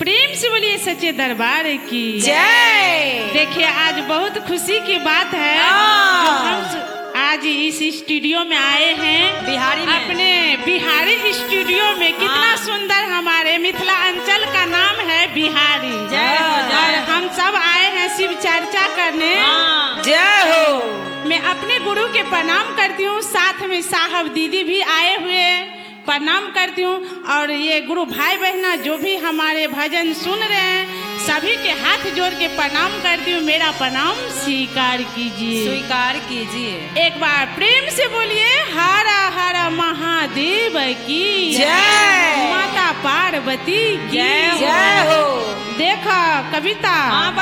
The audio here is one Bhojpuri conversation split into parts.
प्रेम से बोलिए सच्चे दरबार की जय। देखिए आज बहुत खुशी की बात है जो हम आज इस स्टूडियो में आए हैं बिहारी में। अपने बिहारी स्टूडियो में। कितना सुंदर हमारे मिथिलांचल का नाम है बिहारी। जय हो, जय और हो। हम सब आए हैं शिव चर्चा करने। जय हो। मैं अपने गुरु के प्रणाम करती हूँ, साथ में साहब दीदी भी आए हुए प्रणाम करती हूँ। और ये गुरु भाई बहना जो भी हमारे भजन सुन रहे हैं सभी के हाथ जोड़ के प्रणाम करती हूँ। मेरा प्रणाम स्वीकार कीजिए, स्वीकार कीजिए। एक बार प्रेम से बोलिए हर हर महादेव की जय। माता पार्वती की जय हो। देखा कविता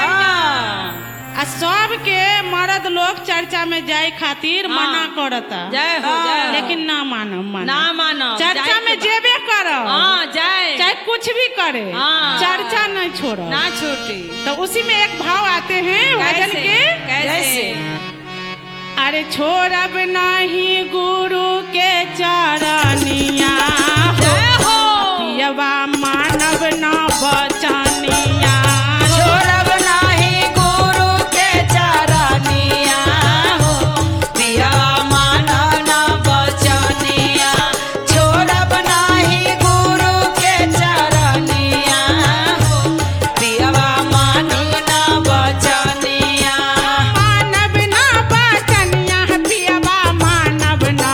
सब के मर्द लोग चर्चा में जाए खातिर मना करता। जय हो, जय हो। लेकिन ना मानो ना मानो चर्चा में जेबे करो। जाए चाहे कुछ भी करे चर्चा नहीं छोड़ो, ना छोटी। तो उसी में एक भाव आते हैं भजन के कैसे? अरे छोड़ब नहीं गुरु के चरनिया जय हो। पियवा मानव ना बचनिया। छोड़ब नाही गुरु के चरनिया हो, पिया मानव ना बचनिया। छोड़ब नाही गुरु के चरनिया हो, पियवा मानव ना बचनिया। मानव ना बचनिया पियवा मानव ना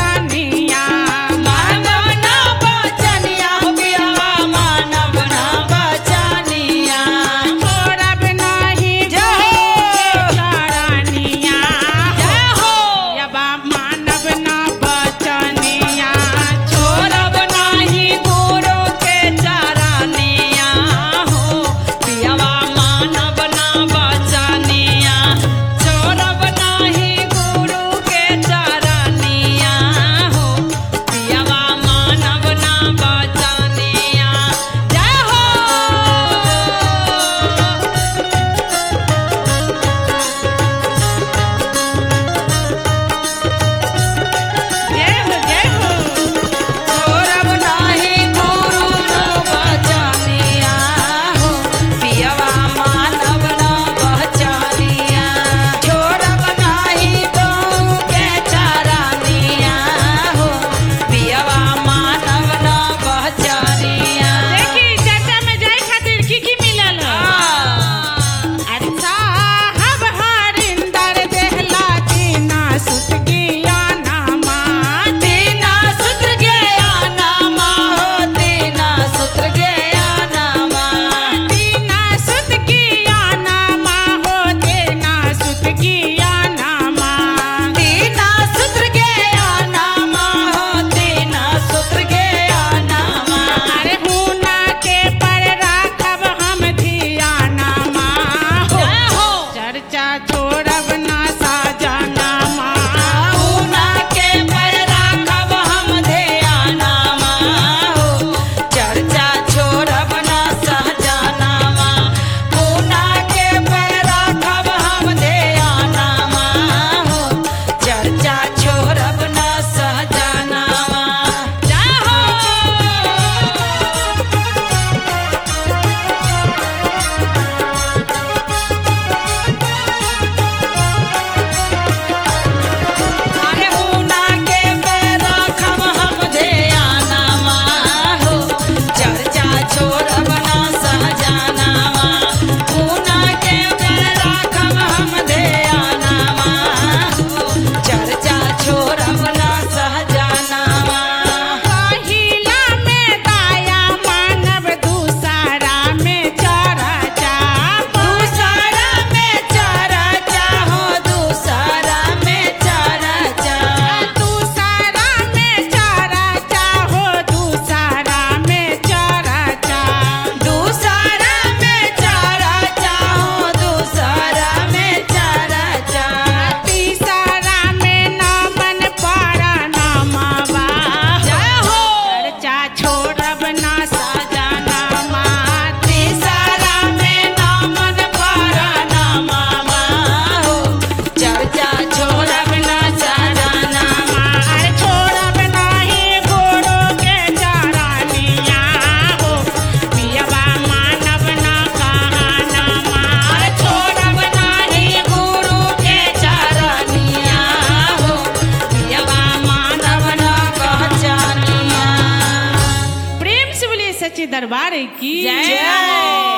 बचनिया। मानव ना बचनिया, पियवा मानव ना सच्चे दरबार की जय।